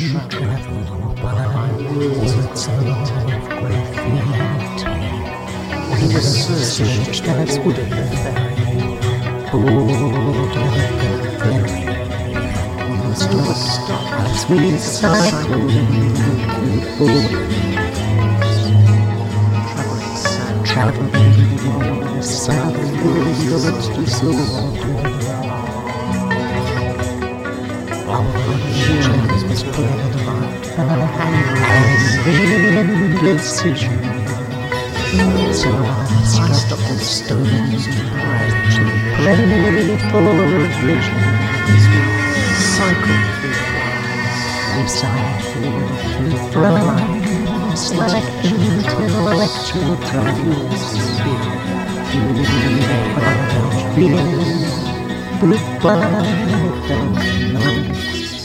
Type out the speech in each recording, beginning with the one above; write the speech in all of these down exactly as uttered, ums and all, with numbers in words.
travel by woods of graffiti. We searched as would a ferry, bored like a ferry. Stop, stop as we cycled through borders. Traveling southwards to sword. Our visions was spread as the indecision. So I stopped the stones to pray for visions. Cycled through clouds, cycled through flies, like intellectual trance. Goodbye, don't know.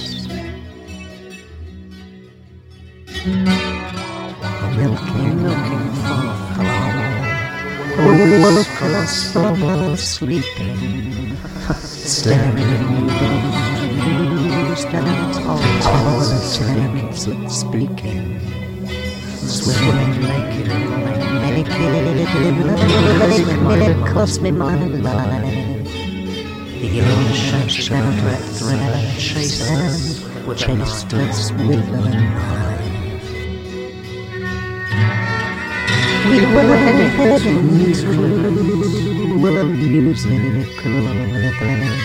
Milking, milking for flower, across the world sleeping, staring at all attempts speaking, swimming naked, naked in the lake, it cost me my life. The ocean sheltered thread chased us, chased us with a knife. We were heading through a musical event.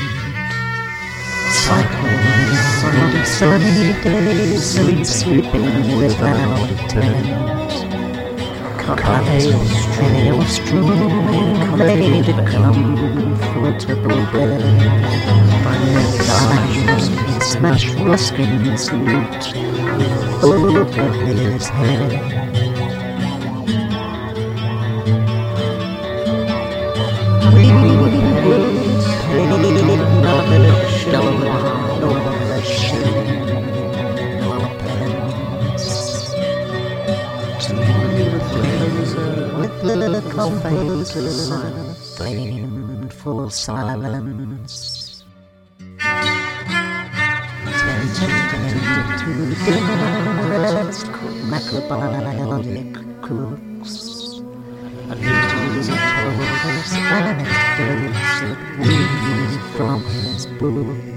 Cycling Sunday, sunny days, sleep, sleeping without a tent. Cocktails, trails, strewn, made a comfortable bed. Dimes, smashed Ruskin's loot over his head. We would pay another shilling over the shilling our pence. To with lyrical faces, painful silence. Tempted to dinner, macrobiolic cooks. And he told us anecdotes that we from his book.